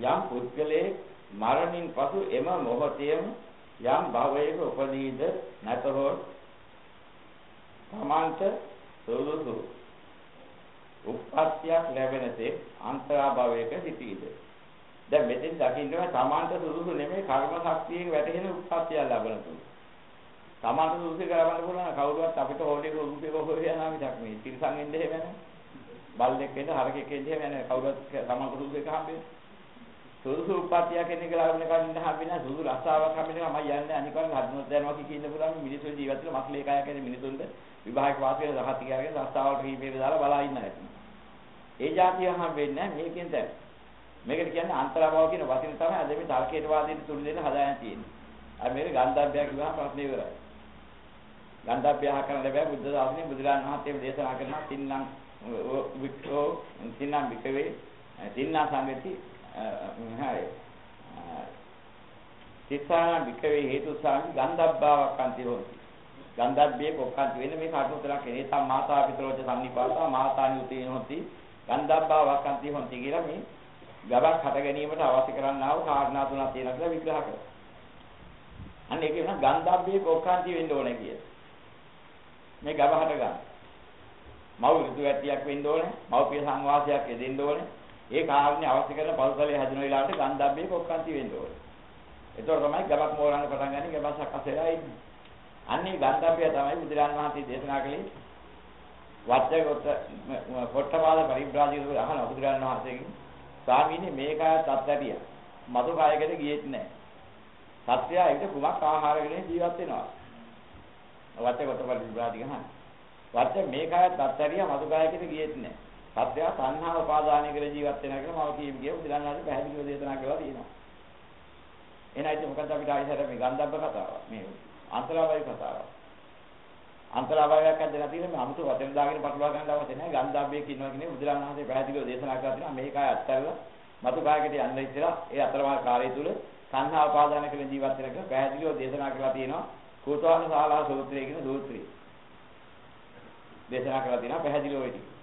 යම් පුද්ගලයේ මරණින් පසු එම මොහොතේම යම් භවයක උපදීද නැතහොත් සමාන්ත සෝලසු උප්පත්තියක් ලැබෙන තේ අන්තරා භවයක සිටීද. දැන් මෙතෙන් දකින්නවා සමාන්ත සෝලසු නෙමෙයි කර්ම ශක්තියෙන් වැටෙන උප්පත්තිය ලැබෙන තු. සමාන්ත සෝලසු කරවන්න පුළුවන් කවුරුවත් අපිට හොඩේ සෝලසුක හොය යනවා මිසක් මේ තිරසන් එන්නේ එහෙම නැහැ. බල්ලෙක් වෙන්න හරකෙක් වෙන්න එහෙම නැහැ. කවුරුත් සමාන්ත සෝලසුක හම්බෙන්නේ. සුදුසු උප්පත්තියක් එන්නේ කියලා වුණ කලින් හම්බෙන්නේ සුදු රස්සාවක් හම්බෙන්නේ මම යන්නේ අනිකවල හදනොත් යනවා කියන්න පුළුවන් මිනිස්සු ජීවත් වෙන මස්ලේ කයක් ඇති මිනිසුන්ට විභාග වාස වෙන රහත් කියාගෙන රස්සාවල් කීපේක දාලා බලා ඉන්න හැටි. ඒ જાතිය හම්බෙන්නේ මේකෙන් දැන්. මේකට කියන්නේ අන්තරාභව කියන වචනේ තමයි අද මේ තර්කයට වාදයට තුරු දෙන්න හදාගෙන තියෙන්නේ. අර මේක ගන්ධබ්බය කියවහම ප්‍රශ්නේ ඉවරයි. ගන්ධබ්බය කරන ලැබෑ බුද්ධ ශාසනයේ බුදුරජාණන් වහන්සේ දේශනා කරනවා තින්නම් වික්‍රෝ තින්නම් විකවේ තින්නා සංගති හරි. තිස්සාන විකවේ හේතු සාමි ගන්ධබ්බාවක් අන්ති හොති. ගන්ධබ්බේ කොක්කන්ති වෙන මේ කාටු උතරක් එනේ තම මාතා පිටරෝච සම්නිපාතා මාතානි උතේන හොති ගන්ධබ්බාවක් අන්ති හොති කියලා මේ ගබක් හට ගැනීමට අවශ්‍ය කරන්නා වූ කාරණා තුනක් තියෙනවා කියලා විග්‍රහ කරනවා. අන්න ඒක වෙන ගන්ධබ්බේ කොක්කන්ති වෙන්න ඕනේ කියලා. මේ ගබ හට ගන්න. මව් ඍතු වැටියක් වෙන්න ඕනේ. මව්පිය සංවාසයක් යෙදෙන්න ඕනේ. ඒ කාරණේ අවශ්‍ය කරන පෞසලයේ හැදෙන වෙලාවට ගන්ධබ්බේ කොක්කන්ති වෙන්න ඕනේ. ඒතකොට තමයි ගබක් මෝරන්න පටන් ගන්නේ ගබක් සකස් වෙලා ඉන්නේ. අන්නේ ගන්ධබ්බය තමයි බුදුරජාණන් වහන්සේ දේශනා කළේ වච්චගත පොට්ටපාද පරිබ්‍රාජිකව අහන බුදුරජාණන් වහන්සේගෙන් ස්වාමීනි මේකය තත්ත්වය මතු කායකට ගියෙත් නැහැ. සත්‍යය ඒක කුමක් ආහාරගෙන ජීවත් වෙනවා. වච්චගත පරිබ්‍රාජික අහන. වච්ච මේකය තත්ත්වය මතු කායකට ගියෙත් නැහැ. සත්‍යය සංහා උපාදානය කර ජීවත් වෙනවා කියලා මම කියමු කියලා බුදුරජාණන් වහන්සේ පැහැදිලිව දේශනා කළා තියෙනවා. එහෙනම් මොකද අපිට ආයෙත් මේ ගන්ධබ්බ කතාව මේ අන්තරාභය කතාව. අන්තරාභයක් ඇද්දලා තියෙන මේ අමුතු වචන දාගෙන පටලවා ගන්න අවශ්‍ය නැහැ. ගන්ධබ්බේ කියනවා කියන්නේ බුදුරජාණන් වහන්සේ පැහැදිලිව දේශනා කරලා තියෙනවා මේකයි අත්හැරලා මතු කායකට යන්න ඉස්සලා ඒ අතරමඟ කාර්යය තුල සංහා උපාදාන කරන ජීවත් වෙන එක පැහැදිලිව දේශනා කරලා තියෙනවා. කෝතවාන ශාලා සූත්‍රය කියන සූත්‍රය. දේශනා කරලා තියෙනවා පැහැදිලිව ඒ ටික.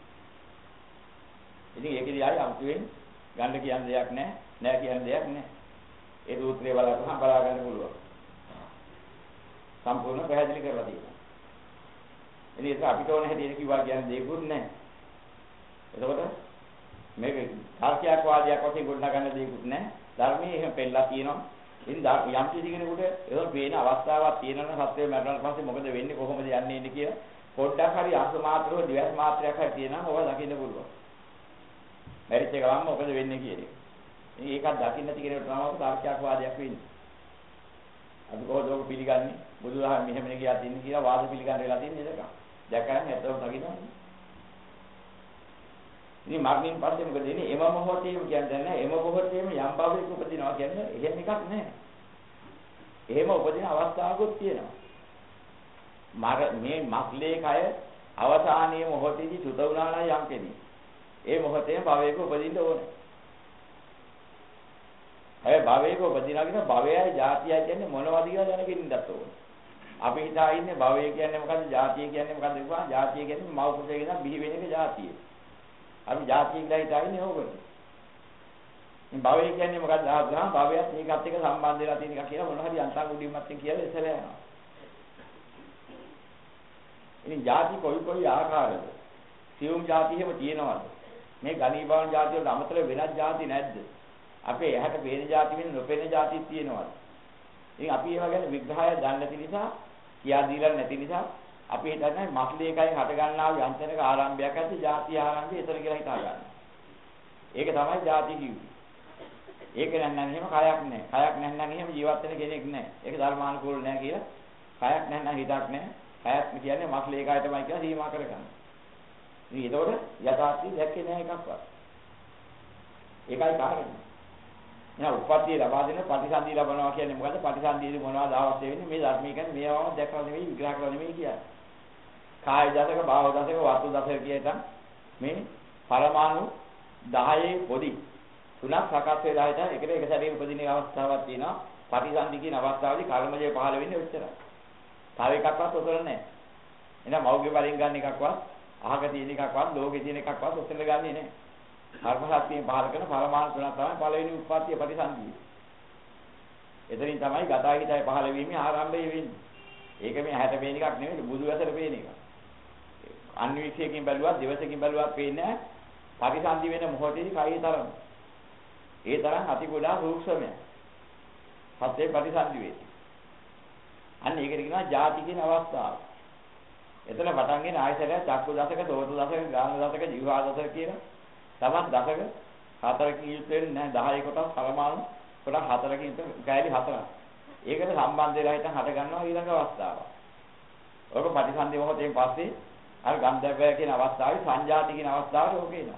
ඉතින් ඒකේදී ආයි අමුතුවෙන් ගන්න කියන දෙයක් නැහැ. නැහැ කියන දෙයක් නැහැ. ඒ සූත්‍රය බලපුවහම බලා ගන්න පුළුවන්. සම්පූර්ණ පැහැදිලි කරලා තියෙනවා. ඉතින් ඒක අපිට ඕන හැටියට කිව්වා කියන්නේ දෙයක්වත් නැහැ. එතකොට මේක තර්කයක් වාදයක් වශයෙන් ගොඩනගා ගන්න දෙයක්වත් නැහැ. ධර්මයේ එහෙම පෙන්නලා තියෙනවා. ඉතින් යම් කිසි කෙනෙකුට ඒක පේන අවස්ථාවක් තියෙනවා සත්‍යය මරණයට පස්සේ මොකද වෙන්නේ කොහොමද යන්නේ ඉන්නේ කියලා පොඩ්ඩක් හරි අංශ මාත්‍රව දිවස් මාත්‍රයක් හරි තියෙනවා ඕවා දකින්න පුළුවන්. මැරිච්ච ගමන් මොකද වෙන්නේ කියන්නේ. ඉතින් ඒකත් දකින්න නැති කෙනෙකුට තමයි තර්කයක් වාදයක් වෙන්නේ. අපි කොහොමද ඔක පිළිගන්නේ? බුදුදහම මෙහෙමනේ කියලා තින්නේ කියලා වාද පිළිගන්න වෙලා තින්නේ නේද? දැක්කම ඇත්තම දකින්නවනේ. ඉතින් මරණින් පස්සේ මොකද වෙන්නේ? එම මොහොතේම කියන්නේ නැහැ. එම මොහොතේම යම් භවයක උපදිනවා කියන්නේ එහෙම එකක් නැහැ. එහෙම උපදින අවස්ථාවකුත් තියෙනවා. මේ මස්ලේ කය අවසානයේ මොහොතේදී සුත වුණා නම් යම් කෙනෙක්. ඒ මොහොතේම භවයක උපදින්න ඕනේ. අය භවයක උපදිනා කියන භවයයි ජාතියයි කියන්නේ මොනවද කියලා දැනගෙන ඉන්නත් ඕනේ. අපි හිතා ඉන්නේ භවය කියන්නේ මොකද්ද? ජාතිය කියන්නේ මොකද්ද කියලා. ජාතිය කියන්නේ මව කුසේ ගෙන බිහි වෙන එක ජාතිය. අපි ජාතිය කියලා හිතා ඉන්නේ ඕකට. මේ භවය කියන්නේ මොකද්ද? ආග්‍රහ භවයත් මේකත් එක්ක සම්බන්ධ වෙලා තියෙන එක කියලා මොන හරි අන්තං උඩින්මත් කියලා ඉස්සර යනවා. ඉතින් ජාති කොයි ආකාරද? සියුම් ජාති එහෙම තියෙනවද? මේ ගණීභාවන ජාති වල අමතර වෙනත් ජාති නැද්ද? අපේ ඇහැට පේන જાති වෙන නොපෙනෙන જાතිත් තියෙනවා. ඉතින් අපි ඒවා ගැන විග්‍රහය දන්නේ නැති නිසා, කියා දීලා නැති නිසා අපි හිතන්නේ මස්ලේ එකෙන් හට ගන්නා යන්ත්‍රයක ආරම්භයක් ඇති જાති ආරම්භය එතන කියලා හිතා ගන්න. ඒක තමයි જાති කිව්වේ. ඒක නැත්නම් එහෙම කයක් නැහැ. කයක් නැත්නම් එහෙම ජීවත් වෙන කෙනෙක් නැහැ. ඒක ධර්මානුකූල නැහැ කියලා. කයක් නැත්නම් හිතක් නැහැ. කයක් කියන්නේ මස්ලේ එකයි තමයි කියලා සීමා කරගන්න. ඉතින් ඒතකොට යථාර්ථය දැක්කේ නැහැ එකක්වත්. ඒකයි කාරණේ. නෑ උප්පත්තිය ලබා දෙන ප්‍රතිසන්දි ලබනවා කියන්නේ මොකද්ද? ප්‍රතිසන්දියේදී මොනවද අවශ්‍ය වෙන්නේ? මේ ධර්මයේ කියන්නේ මේවම දැක්කලා නෙමෙයි විග්‍රහ කරලා නෙමෙයි කියන්නේ. කාය දශක, භාව දශක, වාතු දශක කියන මේ පරමාණු 10 පොඩි තුනක් සකස් වෙලා හිටා එකට එක සැරේ උපදින අවස්ථාවක් තියෙනවා. ප්‍රතිසන්දි කියන අවස්ථාවේදී කර්මජය පහළ වෙන්නේ ඔච්චරයි. තව එකක්වත් උතර නැහැ. එහෙනම් මෞගේ වලින් ගන්න එකක්වත්, අහක තියෙන එකක්වත්, ලෝකේ තියෙන එකක්වත් උතර ගන්නේ නැහැ. කර්ම ශක්තියෙන් පහළ කරන පරමාණු තුනක් තමයි පළවෙනි උත්පත්තිය ප්‍රතිසන්දිය. එතනින් තමයි ගතාහිතයි පහළ වීමේ ආරම්භය වෙන්නේ. ඒක මේ ඇහැට පේන එකක් නෙමෙයි බුදු ඇසට පේන එකක්. අන්වීක්ෂයකින් බැලුවත් දිවසකින් බැලුවත් පේන්නේ ප්‍රතිසන්දි වෙන මොහොතේදී කයි තරම. ඒ තරම් අති ගොඩාක් සූක්ෂමයි. සත්‍යයේ ප්‍රතිසන්දි වෙන්නේ. අන්න ඒකට කියනවා ಜಾති කියන අවස්ථාව. එතන පටන් ගෙන ආයතනය චක්කු දසක, සෝත දසක, ගාන දසක, ජීවා දසක කියන තමන් දසක හතරකින් යුත් වෙන්නේ නැහැ 10 කොටස් පරමාණු කොටස් හතරකින් ගෑලි හතරක්. ඒකට සම්බන්ධ වෙලා හිටන් හට ගන්නවා ඊළඟ අවස්ථාව. ඔක ප්‍රතිසන්දි මොහොතෙන් පස්සේ අර ගන්ධබ්බය කියන අවස්ථාවේ සංජාති කියන අවස්ථාවට ඕක එනවා.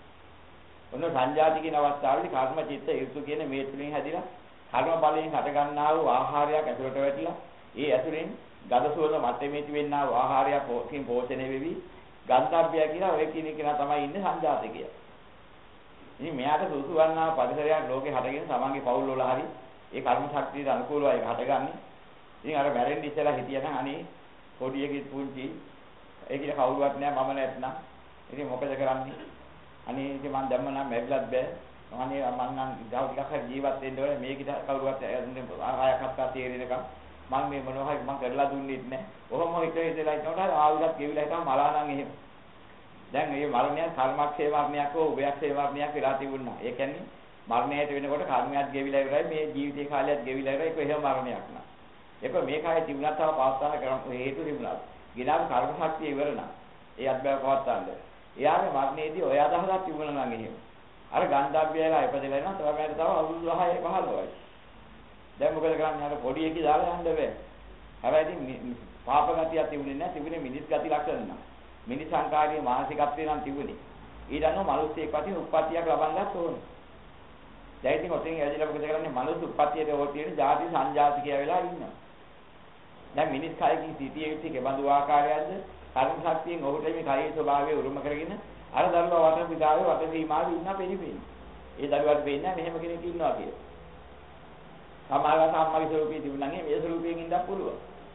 ඔන්න සංජාති කියන අවස්ථාවේදී කර්ම චිත්ත ඍතු කියන මේ තුලින් හැදිලා කර්ම බලයෙන් හට ගන්නා වූ ආහාරයක් ඇතුළට වැටිලා ඒ ඇතුලෙන් ගඳ සුවඳ මැටෙමිටි වෙන්නා වූ ආහාරයක් පෝෂණය වෙවි ගන්ධබ්බය කියලා ඔය කියන කෙනා තමයි ඉන්නේ සංජාති කියලා. ඉතින් මෙයාට සුසු වන්නා පරිසරයක් ලෝකේ හටගෙන තමන්ගේ පවුල් වල හරි ඒ කර්ම ශක්තියට අනුකූලව ඒක හටගන්නේ. ඉතින් අර මැරෙන්න ඉස්සෙල්ලා හිටියනම් අනේ පොඩි එකෙක් පුංචි ඒක ඉතින් කවුරුවත් නෑ මම නැත්නම්. ඉතින් මොකද කරන්නේ? අනේ ඉතින් මං දැම්ම නම් මැරිලත් බෑ. අනේ මං නම් ගාව ටිකක් හරි ජීවත් වෙන්න ඕනේ. මේකිට කවුරුවත් ආයක් හත්තා තේරෙනකම් මං මේ මොනවා හරි මං කරලා දුන්නෙත් නෑ. ඔහොම හිතලා ඉන්නකොට ආවුලක් ගෙවිලා හිටම මලා නම් එහෙම. දැන් මේ මරණය කර්මක්ෂේ මරණයක් හෝ උභයක්ෂේ මරණයක් වෙලා තිබුණා. ඒ කියන්නේ මරණයට වෙනකොට කර්මයක් ගෙවිලා ඉවරයි මේ ජීවිතේ කාලයත් ගෙවිලා ඉවරයි. ඒක එහෙම මරණයක් නෑ. ඒක මේ කායේ තිබුණා තව පවත්වාන කරන හේතු තිබුණා. ගිනාම කර්ම ශක්තිය ඉවර නම් ඒ අත්බැව පවත්වන්න. එයාගේ මරණයේදී ඔය අදහසක් තිබුණා නම් එහෙම. අර ගන්ධබ්බයලා ඉපදෙලා ඉන්නවා තව මට තව අවුරුදු 10 15යි. දැන් මොකද කරන්නේ? අර පොඩි එකී දාලා යන්න බෑ. හැබැයි ඉතින් පාප ගතියක් තිබුණේ නැහැ. තිබුණේ මිනිස් ගති ලක්ෂණ නම්. මිනිස් සංකාරී මානසිකත්වේ නම් තිබුණේ. ඊට අනුව මිනිස්සෙක් වශයෙන් උප්පත්තියක් ලබන්නත් ඕනේ. දැන් ඉතින් ඔතෙන් ඇවිල්ලා මොකද කරන්නේ? මිනිස් උප්පත්තියට ඕන තියෙන ಜಾති සංජාති කියලා වෙලා ඉන්නවා. දැන් මිනිස් කයකින් සිටිය යුත්තේ කෙබඳු ආකාරයක්ද? කර්ම ශක්තියෙන් ඔහුට මේ කයේ ස්වභාවය උරුම කරගෙන අර දරුවා වට පිටාවේ වට සීමාවේ ඉන්න පෙරිපෙන්නේ. ඒ දරුවාට වෙන්නේ මෙහෙම කෙනෙක් ඉන්නවා කියලා. සමාගත අම්මගේ ස්වරූපයේ තිබුණා නම් මේ ස්වරූපයෙන් ඉඳලා පුළුවන්.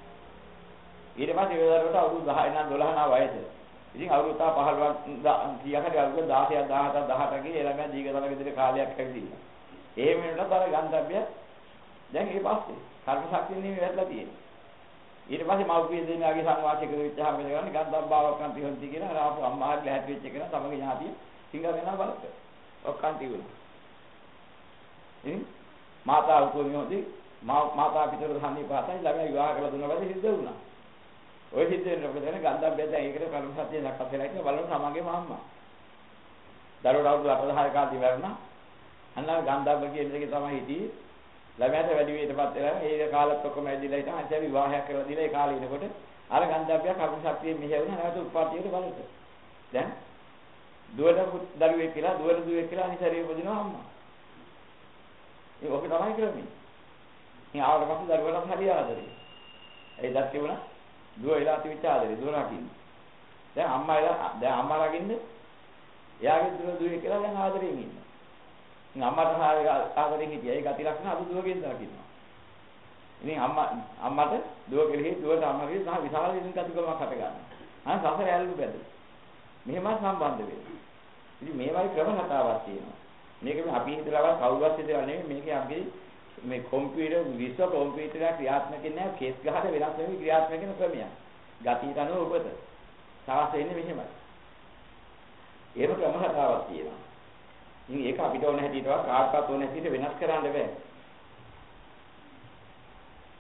ඊට පස්සේ ඒ දරුවට අවුරුදු 10 නම් 12 නම් වයස. ඉතින් අවුරුදු 15ක් 10ක් හරි අවුරුදු 16ක් 17ක් 18ක ඒ ළමයා දීගතල ගෙදර කාලයක් ඇවිදින්න. එහෙම වෙනකොට අර ගන්ධබ්බය දැන් ඒ පස්සේ කර්ම ශක්තියෙන් නෙමෙයි වැටලා තියෙන්නේ. ඊට පස්සේ මව්පිය දෙන්නාගේ සංවාසයක වෙච්චාම මොකද කරන්නේ? ගන්ධබ්බාවක්කන්ති හොන්ති කියන අර ආපු අම්මාට ලැහැත් වෙච්ච කෙනා තමගේ ඥාතිය සිංහලෙනා බලක. ඔක්කන්ති වුණා. ඉතින් මාතා උතුමියෝදී මාතා පිටර ධානී පාතයි ළමයා විවාහ කරලා දුන්නා පස්සේ සිද්ධ වුණා. ඔය සිද්ධ වෙන මොකද කරන්නේ? ගන්ධබ්බය දැන් ඒකට කර්ම සත්‍ය දක්වත් වෙලා ඉන්න බලන සමගේම අම්මා. දරුවෝ අවුරුදු 8 කාලේ ඉවරනා. අන්න ගන්ධබ්බ කියන එකේ තමයි හිටියේ. ළමයාට වැඩි වේටපත් වෙලා ඒ කාලෙත් ඔක්කොම ඇදිලා හිටන් අන්තිම විවාහයක් කරලා දීලා ඒ කාලේ ඉනකොට අර ගන්ධබ්බය කර්ම ශක්තියෙන් මෙහෙවුණා නැවත උත්පත්තියට බලන්න. දැන් දුවන දරුවෙක් කියලා දුවන දුවෙක් කියලා අනිසාරිය උපදිනවා අම්මා. ඒක ඔක තමයි ක්‍රමය. ඉතින් ආවට පස්සේ දරුවන්ට හරි ආදරේ. ඒ දත් තිබුණා දුව වෙලා තිබිච්ච ආදරේ දුව රකින්න. දැන් අම්මා රකින්න එයාගේ දුව දුවේ කියලා දැන් ආදරෙන් ඉන්නවා. අම්මට ආදරෙන් හිටියා. ඒ ගති ලක්ෂණ අද දුවගෙන් දකින්නවා. ඉතින් අම්මට දුව කෙරෙහි දුවට අම්මගේ සහ විශාල විදිහට අධිකමක් හට ගන්නවා. අන්න සසර ඇල්ලු බැද. මෙහෙම සම්බන්ධ වෙනවා. ඉතින් මේවයි ක්‍රම කතාවක් තියෙනවා. මේක මේ අපි හිතලා කවුරුවත් හිතලා නෙමෙයි මේකේ අපි මේ කම්පියුටර් විශ්ව කම්පියුටර් ක්‍රියාත්මක නැහැ කේස් ගහට වෙනස් වෙමි ක්‍රියාත්මක වෙන ක්‍රමයක්. ගතියට අනුව උපත. සාහස වෙන්නේ මෙහෙමයි. ඒක ක්‍රම කතාවක් තියෙනවා. ඉතින් ඒක අපිට ඕන හැටියට කාටවත් ඕන හැටියට වෙනස් කරන්න බෑ.